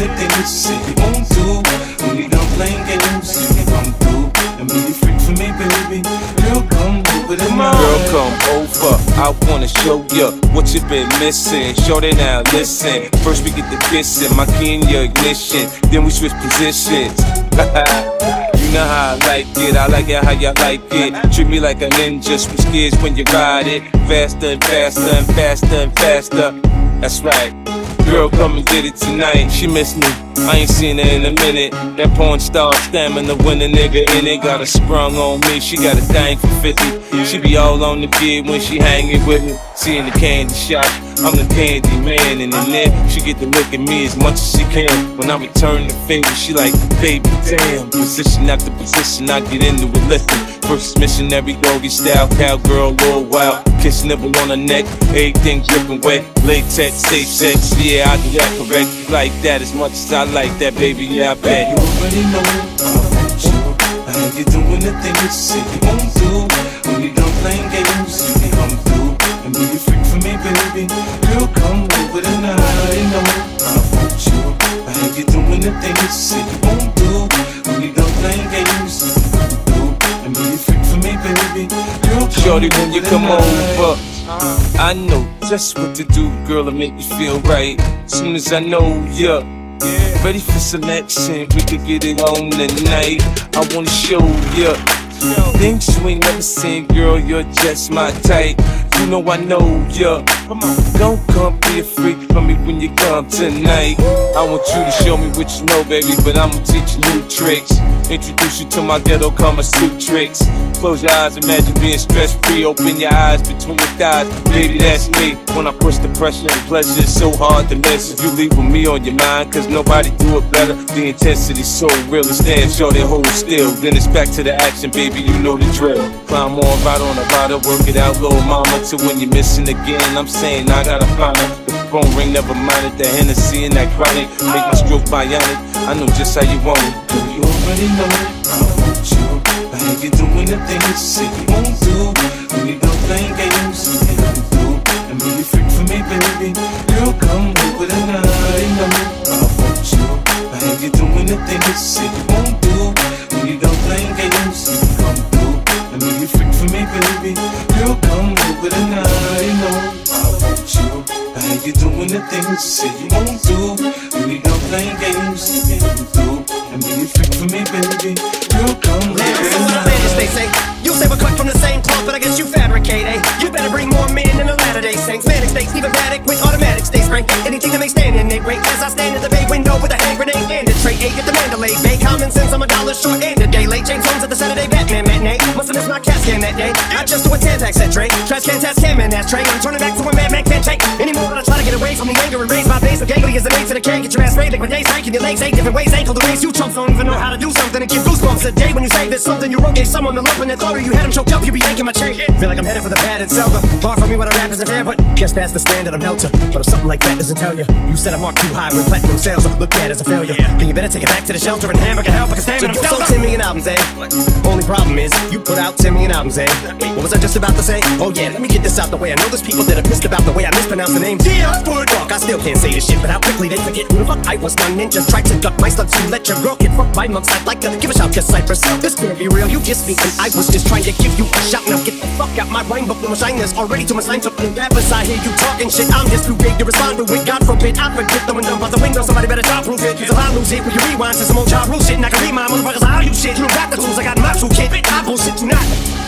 anything that you say you won't do. When you done playing games, you can come through and be a freak for me, baby. Girl, come over the night. Girl, come over, I wanna show ya what you been missing. Shorty, now listen. First we get the kissing, my key in your ignition. Then we switch positions. You know how I like it how you like it. Treat me like a ninja, switch gears when you ride it. Faster and faster and faster and faster. That's right. Girl, come and get it tonight. She miss me, I ain't seen her in a minute. That porn star stamina when a nigga in it. Got her sprung on me, she got a thing for 50. She be all on the kid when she hanging with me. See in the candy shop, I'm the candy man. And in there, she get to look at me as much as she can. When I return the favor, she like, baby, damn. Position after position, I get into it, listen. First missionary doggy style, cowgirl, all wild. Kiss nibble on her neck, everything dripping wet. Latex, safe sex, yeah, I do that correct. You like that as much as I like that, baby, yeah, I bet. You already know about you. How you doing the thing that you say you won't do. When you done playing games, you can come through and be a freak for me, baby. Girl, come over the night. You know about you. How you doing the thing that you say you won't do. When you done playing games, you can come through and be a freak for me, baby. Girl, come Shorty, when you come over, I know just what to do, girl, to make you feel right. Soon as I know ya ready for selection, we could get it on tonight. I wanna show ya things you ain't never seen, girl, you're just my type. You know I know ya. Don't come be a freak for me when you come tonight. I want you to show me what you know, baby, but I'ma teach you new tricks. Introduce you to my ghetto Kama Sutra tricks. Close your eyes, imagine being stress-free. Open your eyes between your thighs, baby, that's me. When I push the pressure and pleasure, it's so hard to miss. If you leave with me on your mind, cause nobody do it better. The intensity's so real, it stands short and hold still. Then it's back to the action, baby, you know the drill. Climb on, ride on a rider, work it out, little mama. Till when you're missing again, I'm saying I gotta find her. The phone ring, never mind it, the Hennessy and that chronic. Make my stroke bionic, I know just how you want it. you already know about you. How you doing the thing that you say you won't do. When you done playing games, you can come through and be a freak for me, baby. Girl, come over the night. You know about you. How you doing the thing that you say you won't do. When you done playing games, you can come through and be a freak for me, baby. Girl, come over the night. You know about you. How you doing the thing that you say you won't do. When you done playing games, you can come through and be a freak for me, baby. Girl, come over the night. They say you say we're cut from the same cloth, but I guess you fabricate, eh? You better bring more men than the Latter-day Saints. Manic states, even panic with automatic stay spray. Anything that may stand in their way. As I stand at the bay window with a hand grenade and a tray, get the Mandalay Bay. Common sense, I'm $1 short and a day late. James Holmes at the Saturday Batman matinee. Must've missed my CAT scan that day. I just do a Tampax that tray. Trash can test cam in that tray. I'm turning back to a madman can't take anymore. When I try to get away from the anger and raise my face, the gangly is the name to the can. Get your ass sprayed like my days, breaking your legs 8 different ways. Ankle the ways you chumps don't even know how to do something and give goosebumps a day when you say there's something you wrote. Gave someone the lump in their throat or you had him choked up. You be yanking my chain. Feel like I'm headed for the padded cellar. Far from me when I rap isn't fair, but guess that's the standard I'm held to. But if something like that doesn't tell you, you said I'm marked too high with platinum sales. Look bad as a failure. Then you better take it back to the shelter and hammer can help. I can stand it. I'm still 10 million albums, eh? Only problem is you put out 10 million albums, eh? What was I just about to say? Oh yeah, let me get this out the way. I know there's people that are pissed about the way I mispronounce the names. Yeah, fuck, I still can't say this shit, but how quickly they forget who the fuck I was. Done ninja tried to duck my stunts. You let your girl get fucked by monks. I'd like to give a shout to Cypress. This can't be real. You kissed me and I was just trying to give you a shout. Now get the fuck out my rhyme book. No shyness already to my slime. So in rappers I hear you talking shit. I'm just too big to respond to it. God forbid I forget throwing dumb out the window. Somebody better job proof it. Cause if I lose it, will you rewind to some old child rule shit? And I can read my motherfuckers, I do shit. You don't got the tools, I got my toolkit. I bullshit you not.